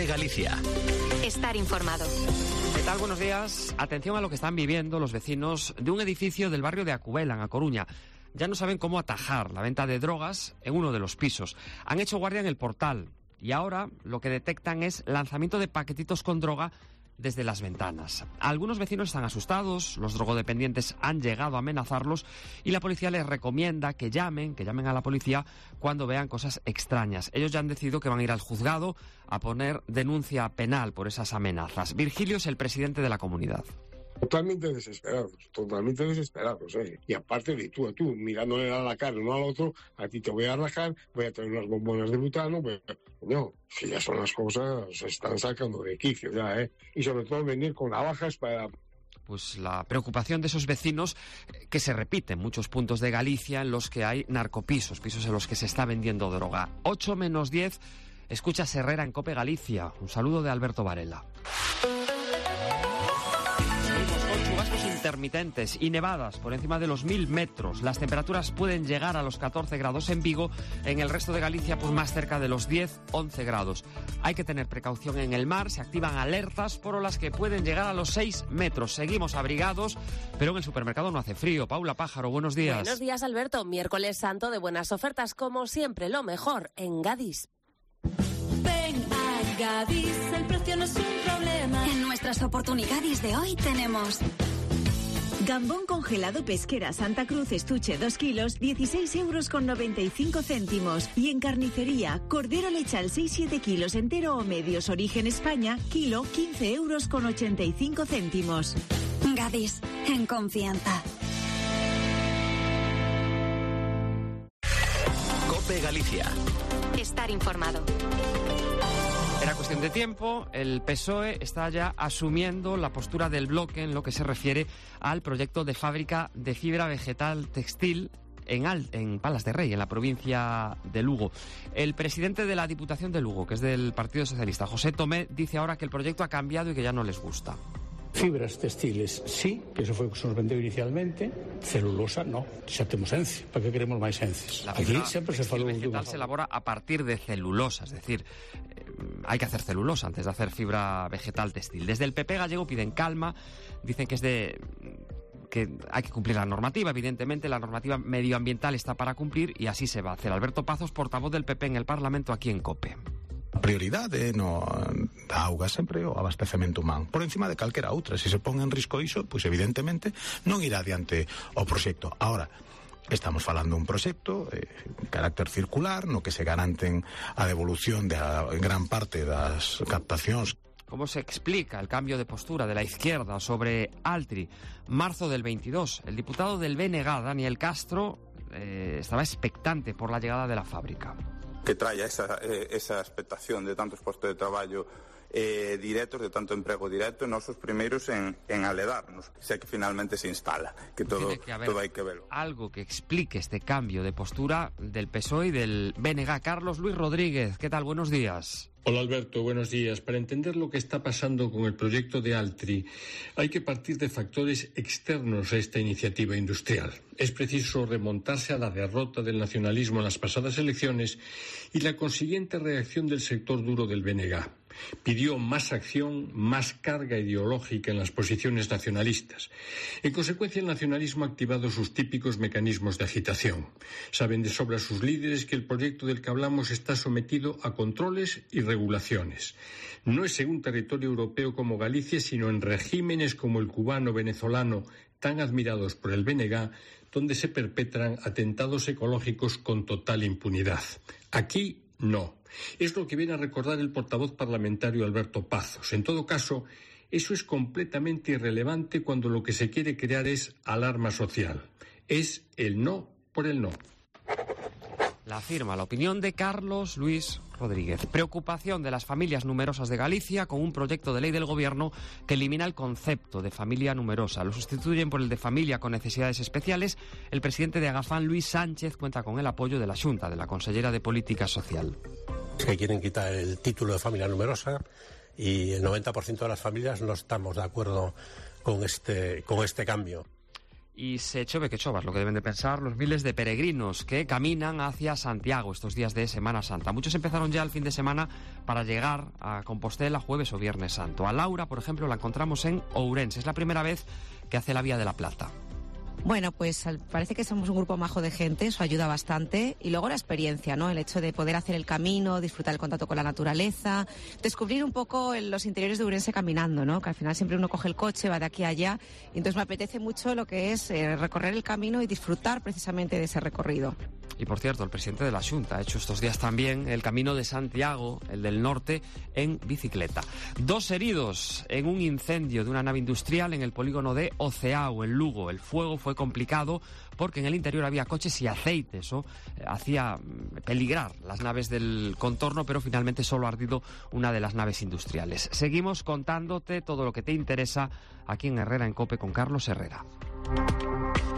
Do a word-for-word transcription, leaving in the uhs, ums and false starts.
COPE Galicia. Estar informado. ¿Qué tal? Buenos días. Atención a lo que están viviendo los vecinos de un edificio del barrio de Acubela, en A Coruña. Ya no saben cómo atajar la venta de drogas en uno de los pisos. Han hecho guardia en el portal y ahora lo que detectan es lanzamiento de paquetitos con droga desde las ventanas. Algunos vecinos están asustados, los drogodependientes han llegado a amenazarlos y la policía les recomienda que llamen, que llamen a la policía cuando vean cosas extrañas. Ellos ya han decidido que van a ir al juzgado a poner denuncia penal por esas amenazas. Virgilio es el presidente de la comunidad. Totalmente desesperados, totalmente desesperados, ¿eh? Y aparte de tú a tú, mirándole a la cara uno al otro, a ti te voy a rajar, voy a traer unas bombonas de butano, pues, no, si ya son las cosas, se están sacando de quicio ya, ¿eh? Y sobre todo venir con navajas para... Pues la preocupación de esos vecinos que se repite en muchos puntos de Galicia en los que hay narcopisos, pisos en los que se está vendiendo droga. ocho menos diez, escucha Herrera en COPE Galicia. Un saludo de Alberto Varela. Intermitentes y nevadas por encima de los mil metros. Las temperaturas pueden llegar a los catorce grados en Vigo, en el resto de Galicia pues más cerca de los diez a once grados. Hay que tener precaución en el mar, se activan alertas por olas que pueden llegar a los seis metros. Seguimos abrigados, pero en el supermercado no hace frío. Paula Pájaro, buenos días. Buenos días, Alberto. Miércoles santo de buenas ofertas, como siempre, lo mejor en Gadis. Ven a Gadis, el precio no es un problema. En nuestras oportunidades de hoy tenemos... Gambón congelado Pesquera Santa Cruz estuche dos kilos, dieciséis euros con noventa y cinco céntimos. Y en carnicería, cordero lechal seis siete kilos entero o medios origen España, kilo quince euros con ochenta y cinco céntimos. Gadis, en confianza. COPE Galicia. Estar informado. Era cuestión de tiempo, el P S O E está ya asumiendo la postura del bloque en lo que se refiere al proyecto de fábrica de fibra vegetal textil en, Al, en Palas de Rey, en la provincia de Lugo. El presidente de la Diputación de Lugo, que es del Partido Socialista, José Tomé, dice ahora que el proyecto ha cambiado y que ya no les gusta. Fibras textiles, sí, que eso foi o que se nos vendeu inicialmente. Celulosa, no, xa temos ence. Para que queremos máis ences? La Aquí sempre se falou vegetal se elabora a partir de celulosa, es decir, eh, hay que hacer celulosa antes de hacer fibra vegetal textil. Desde el P P gallego piden calma, dicen que es de... que hay que cumplir la normativa, evidentemente la normativa medioambiental está para cumplir y así se va a hacer. Alberto Pazos, portavoz del P P en el Parlamento aquí en COPE. A prioridade no, da auga sempre o abastecemento humano por encima de calquera outra. Se se pon en risco iso, pois evidentemente non irá adiante o proxecto. Ahora, estamos falando un proxecto de carácter circular no que se garanten a devolución de a gran parte das captacións. ¿Cómo se explica el cambio de postura de la izquierda sobre Altri? Marzo del veintidós, el diputado del B N G, Daniel Castro, eh, estaba expectante por la llegada de la fábrica. Que traia esa, eh, esa expectación de tantos postos de traballo eh, directos, de tanto emprego directo, nos os primeiros en, en aledarnos, sé que finalmente se instala, que todo, que todo hai que verlo. Algo que explique este cambio de postura del P S O E y del B N G. Carlos Luis Rodríguez, ¿qué tal? Buenos días. Hola Alberto, buenos días. Para entender lo que está pasando con el proyecto de Altri, hay que partir de factores externos a esta iniciativa industrial. Es preciso remontarse a la derrota del nacionalismo en las pasadas elecciones y la consiguiente reacción del sector duro del B N G. Pidió más acción, más carga ideológica en las posiciones nacionalistas. En consecuencia, el nacionalismo ha activado sus típicos mecanismos de agitación. Saben de sobra sus líderes que el proyecto del que hablamos está sometido a controles y regulaciones. No es en un territorio europeo como Galicia, sino en regímenes como el cubano-venezolano, tan admirados por el B N G, donde se perpetran atentados ecológicos con total impunidad. Aquí, no. Es lo que viene a recordar el portavoz parlamentario Alberto Pazos. En todo caso, eso es completamente irrelevante cuando lo que se quiere crear es alarma social. Es el no por el no. La firma, la opinión de Carlos Luis Rodríguez. Preocupación de las familias numerosas de Galicia con un proyecto de ley del Gobierno que elimina el concepto de familia numerosa. Lo sustituyen por el de familia con necesidades especiales. El presidente de Agafán, Luis Sánchez, cuenta con el apoyo de la Xunta, de la consellera de Política Social. Es que quieren quitar el título de familia numerosa y el noventa por ciento de las familias no estamos de acuerdo con este, con este cambio. Y se chove que chovas, lo que deben de pensar los miles de peregrinos que caminan hacia Santiago estos días de Semana Santa. Muchos empezaron ya el fin de semana para llegar a Compostela jueves o viernes santo. A Laura, por ejemplo, la encontramos en Ourense. Es la primera vez que hace la Vía de la Plata. Bueno, pues parece que somos un grupo majo de gente, eso ayuda bastante. Y luego la experiencia, ¿no? El hecho de poder hacer el camino, disfrutar el contacto con la naturaleza, descubrir un poco los interiores de Ourense caminando, ¿no? Que al final siempre uno coge el coche, va de aquí a allá. Y entonces me apetece mucho lo que es eh, recorrer el camino y disfrutar precisamente de ese recorrido. Y por cierto, el presidente de la Xunta ha hecho estos días también el Camino de Santiago, el del norte, en bicicleta. Dos heridos en un incendio de una nave industrial en el polígono de Oceao, en Lugo. El fuego fue complicado porque en el interior había coches y aceite. Eso eh, hacía peligrar las naves del contorno, pero finalmente solo ha ardido una de las naves industriales. Seguimos contándote todo lo que te interesa aquí en Herrera en COPE con Carlos Herrera.